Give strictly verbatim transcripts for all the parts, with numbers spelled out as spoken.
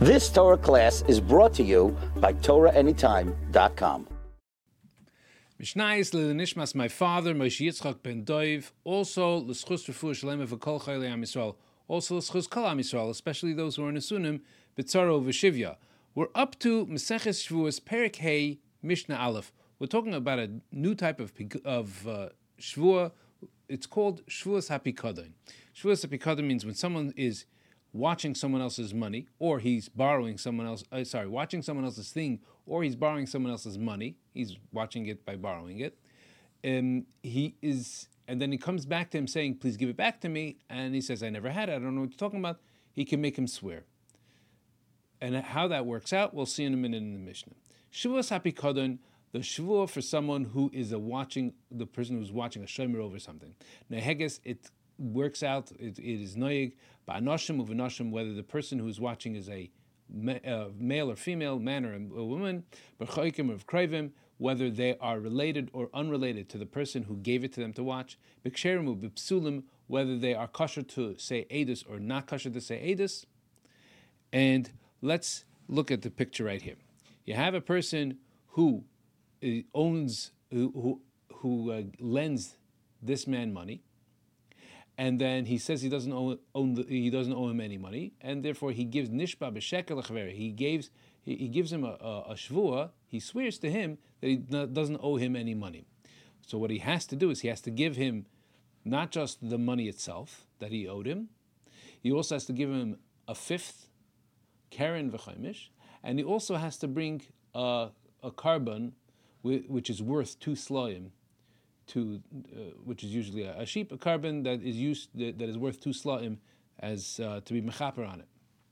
This Torah class is brought to you by Torah Anytime dot com. Mishnayis le'nishmas my father Moshe Yitzchak ben Dov, also l'schus refuah shalema v'kol chayei Am Yisrael, also l'schus kol Am Yisrael, especially those who are in Asunim b'tzaro v'shivya. We're up to Maseches Shavuos Perek Hey Mishnah Aleph. We're talking about a new type of of uh, Shavuah. It's called Shavuos HaPikadon. Shavuos HaPikadon means when someone is watching someone else's money, or he's borrowing someone else. Uh, sorry, watching someone else's thing, or he's borrowing someone else's money. He's watching it by borrowing it. Um, he is, and then he comes back to him saying, "Please give it back to me." And he says, "I never had it. I don't know what you're talking about." He can make him swear. And how that works out, we'll see in a minute in the Mishnah. Shavuos HaPikadon, the Shavuah for someone who is a watching, the person who's watching a shomer over something. Neheges, it works out, it, it is noyig, ba'anoshim uv'anoshim, whether the person who is watching is a uh, male or female, man or a woman, b'choikim or v'krayvim, whether they are related or unrelated to the person who gave it to them to watch, b'ksherim u'b'psulim, whether they are kosher to say edus or not kosher to say edus. And let's look at the picture right here. You have a person who owns, who who, who uh, lends this man money, and then he says he doesn't owe, own the, he doesn't owe him any money, and therefore he gives nishba b'shekel l'chaveri. He gives he, he gives him a, a, a shvuah. He swears to him that he not, doesn't owe him any money. So what he has to do is he has to give him not just the money itself that he owed him. He also has to give him a fifth karen v'chaimish, and he also has to bring a, a carbon which is worth two slayim. To, uh, which is usually a, a sheep, a carbon that is used that, that is worth two sla'im as uh, to be mechaper on it.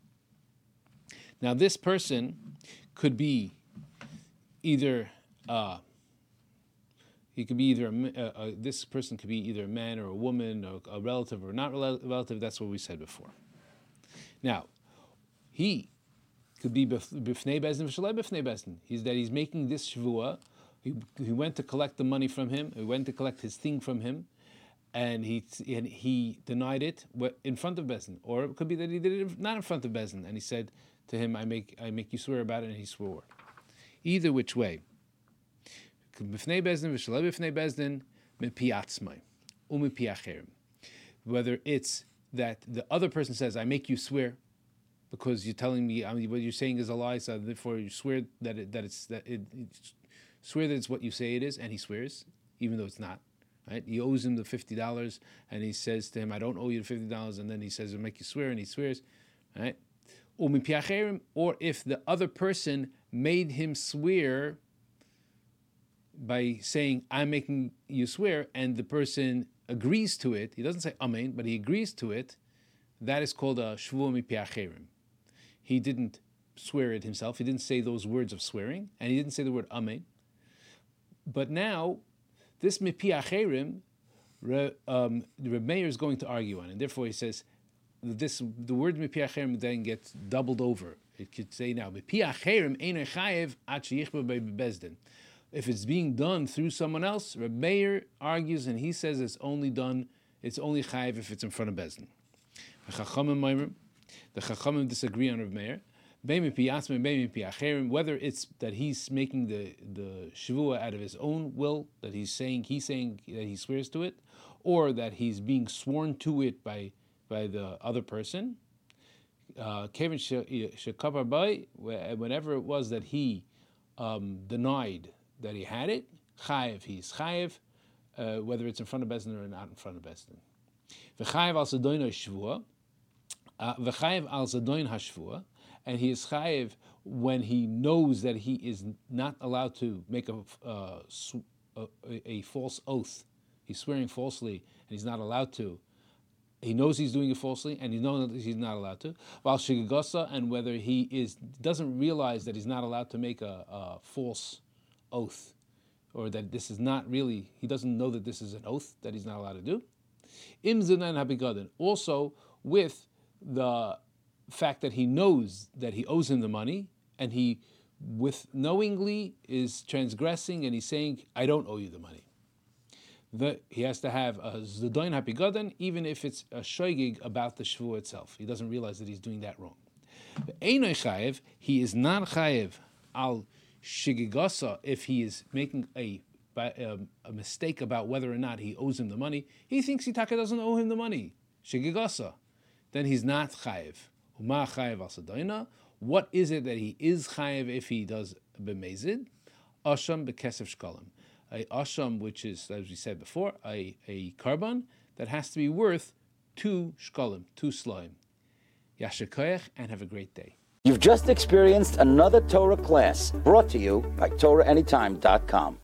Now, this person could be either uh, he could be either a, uh, uh, this person could be either a man or a woman or a relative or not rel- relative. That's what we said before. Now, he could be b'fnei bezdin v'shalei b'fnei bezdin. He's that he's making this shvuah. He, he went to collect the money from him. He went to collect his thing from him, and he and he denied it in front of Bezdin. Or it could be that he did it not in front of Bezdin, and he said to him, "I make I make you swear about it," and he swore. Either which way, b'fnei Bezdin v'shalei b'fnei Bezdin mepi atzmai u'mepi acherim. Whether it's that the other person says, "I make you swear," because you're telling me, I mean, what you're saying is a lie, so therefore you swear that it, that it's that it. It's, swear that it's what you say it is, and he swears, even though it's not. Right? He owes him the fifty dollars, and he says to him, "I don't owe you the fifty dollars," and then he says, "I'll make you swear," and he swears. Right? Or if the other person made him swear by saying, "I'm making you swear," and the person agrees to it, he doesn't say amen, but he agrees to it, that is called a shvuah mipi acherim. He didn't swear it himself, he didn't say those words of swearing, and he didn't say the word amen. But now, this mipi acherim, um, the Reb Meir is going to argue on, and therefore he says this: the word mipi acherim then gets doubled over. It could say now mipi acherim eino chayev ad sheyichba bebezdin. If it's being done through someone else, Reb Meir argues, and he says it's only done, it's only chayev if it's in front of bezdin. The Chachamim, the Chachamim disagree on Reb Meir. Whether it's that he's making the, the shvuah out of his own will, that he's saying he's saying that he swears to it, or that he's being sworn to it by by the other person. Uh, whenever it was that he um, denied that he had it, chayev, he's chayev, uh, whether it's in front of Bezdin or not in front of Bezdin. V'chayev al zadoin hashvuah, v'chayev al zadoin hashvuah. And he is chayev when he knows that he is not allowed to make a, uh, a, a false oath. He's swearing falsely, and he's not allowed to. He knows he's doing it falsely, and he knows that he's not allowed to. And whether he is doesn't realize that he's not allowed to make a, a false oath, or that this is not really, he doesn't know that this is an oath that he's not allowed to do. Also, with the fact that he knows that he owes him the money, and he, with knowingly, is transgressing, and he's saying, "I don't owe you the money." The, he has to have a Zadoin Hapigadan, even if it's a shoygig about the shvuah itself. He doesn't realize that he's doing that wrong. Einoi chayev, he is not chayev al shigigasa if he is making a um, a mistake about whether or not he owes him the money. He thinks Itaka doesn't owe him the money. Shigigasa. Then he's not chayev. Uma chayev al sadoina. What is it that he is chayev if he does b'mezid? Asham b'kesef shkalim. A asham, which is, as we said before, a, a carbon that has to be worth two shkalim, two slaim. Yasher koyach, and have a great day. You've just experienced another Torah class brought to you by Torah Anytime dot com.